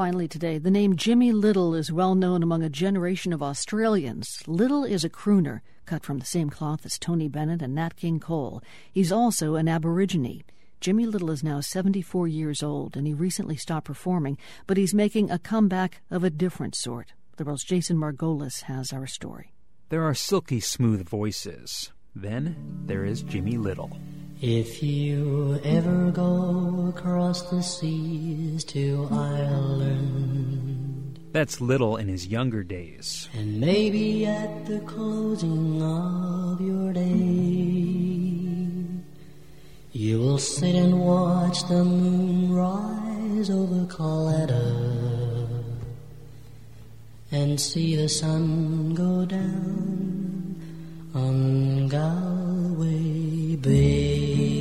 Finally today, the name Jimmy Little is well known among a generation of Australians. Little is a crooner, cut from the same cloth as Tony Bennett and Nat King Cole. He's also an Aborigine. Jimmy Little is now 74 years old, and he recently stopped performing, but he's making a comeback of a different sort. The World's Jason Margolis has our story. There are silky smooth voices. Then there is Jimmy Little. If you ever go across the seas to Ireland, That's Little in his younger days. And maybe at the closing of your day, you will sit and watch the moon rise over Colletta and see the sun go down on Galway Bay.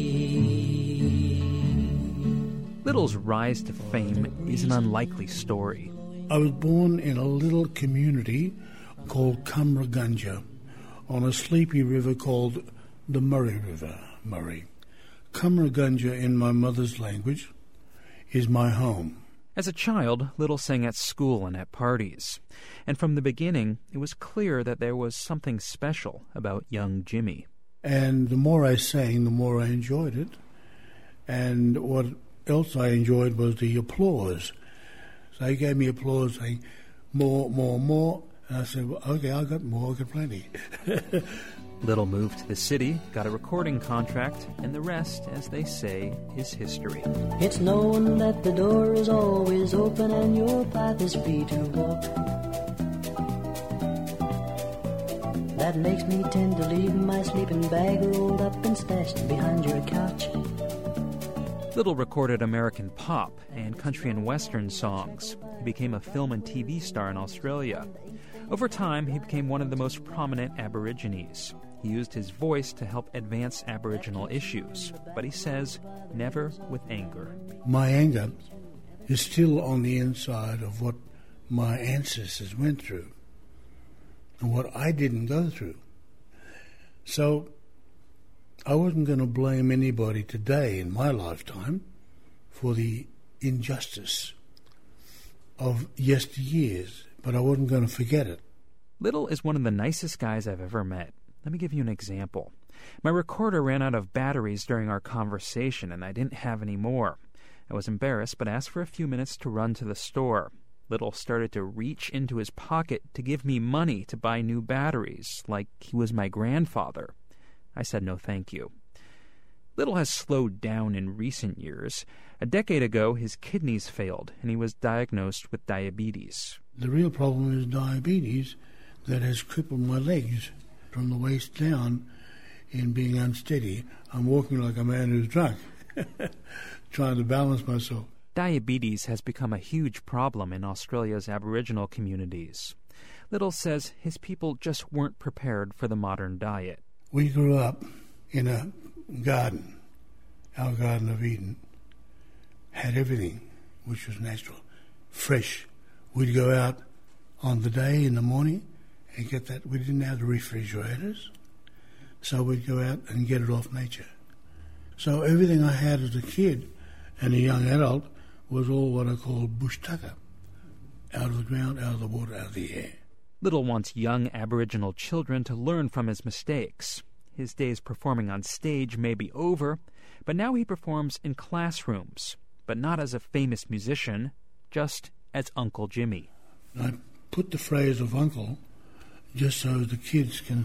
Little's rise to fame is an unlikely story. I was born in a little community called Cumragunja on a sleepy river called the Murray River, Murray. Cumragunja, in my mother's language, is my home. As a child, Little sang at school and at parties. And from the beginning, it was clear that there was something special about young Jimmy. And the more I sang, the more I enjoyed it. And what else I enjoyed was the applause. So he gave me applause saying, more, more, more. And I said, well, okay, I got more, I got plenty. Little moved to the city, got a recording contract, and the rest, as they say, is history. It's known that the door is always open and your path is free to walk. That makes me tend to leave my sleeping bag rolled up and stashed behind your couch. Little recorded American pop and country and western songs. He became a film and TV star in Australia. Over time, he became one of the most prominent Aborigines. He used his voice to help advance Aboriginal issues, but he says, never with anger. My anger is still on the inside of what my ancestors went through and what I didn't go through. So I wasn't going to blame anybody today in my lifetime for the injustice of yesteryears, but I wasn't going to forget it. Little is one of the nicest guys I've ever met. Let me give you an example. My recorder ran out of batteries during our conversation, and I didn't have any more. I was embarrassed, but asked for a few minutes to run to the store. Little started to reach into his pocket to give me money to buy new batteries, like he was my grandfather. I said no thank you. Little has slowed down in recent years. A decade ago, his kidneys failed, and he was diagnosed with diabetes. The real problem is diabetes that has crippled my legs from the waist down in being unsteady. I'm walking like a man who's drunk, trying to balance myself. Diabetes has become a huge problem in Australia's Aboriginal communities. Little says his people just weren't prepared for the modern diet. We grew up in a garden. Our Garden of Eden had everything, which was natural, fresh. We'd go out on the day in the morning and get that. We didn't have the refrigerators, so we'd go out and get it off nature. So everything I had as a kid and a young adult was all what I call bush tucker, out of the ground, out of the water, out of the air. Little wants young Aboriginal children to learn from his mistakes. His days performing on stage may be over, but now he performs in classrooms, but not as a famous musician, just as Uncle Jimmy. I put the phrase of uncle just so the kids can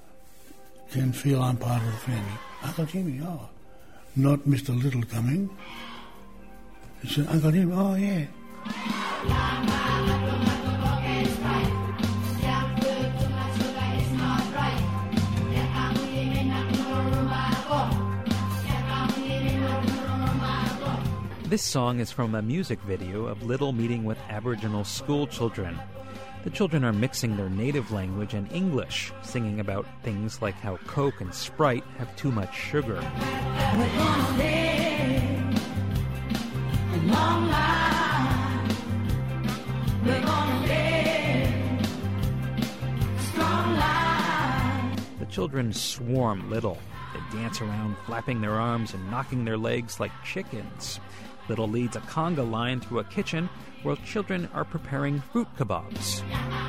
feel I'm part of the family. Uncle Jimmy, oh. Not Mr. Little coming. It's Uncle Jimmy, oh yeah. This song is from a music video of Little meeting with Aboriginal school children. The children are mixing their native language and English, singing about things like how Coke and Sprite have too much sugar. We're gonna live a long life. We're gonna live a strong life. The children swarm Little. They dance around, flapping their arms and knocking their legs like chickens. Little leads a conga line through a kitchen where children are preparing fruit kebabs.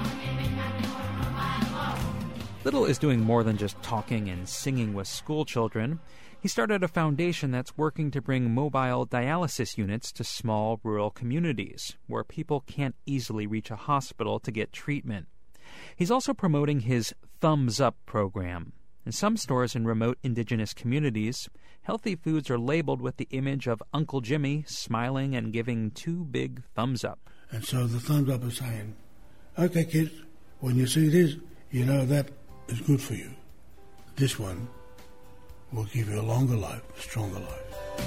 Little is doing more than just talking and singing with school children. He started a foundation that's working to bring mobile dialysis units to small rural communities where people can't easily reach a hospital to get treatment. He's also promoting his Thumbs Up program. In some stores in remote indigenous communities, healthy foods are labeled with the image of Uncle Jimmy smiling and giving 2 big thumbs up. And so the thumbs up is saying, okay, kids, when you see this, you know that is good for you. This one will give you a longer life, a stronger life.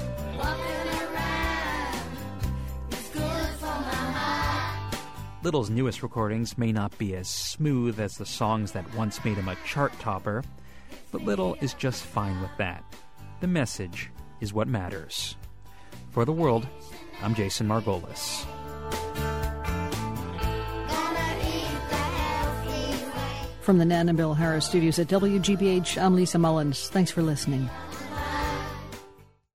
Little's newest recordings may not be as smooth as the songs that once made him a chart topper, but Little is just fine with that. The message is what matters. For The World, I'm Jason Margolis. From the Nan and Bill Harris studios at WGBH, I'm Lisa Mullins. Thanks for listening.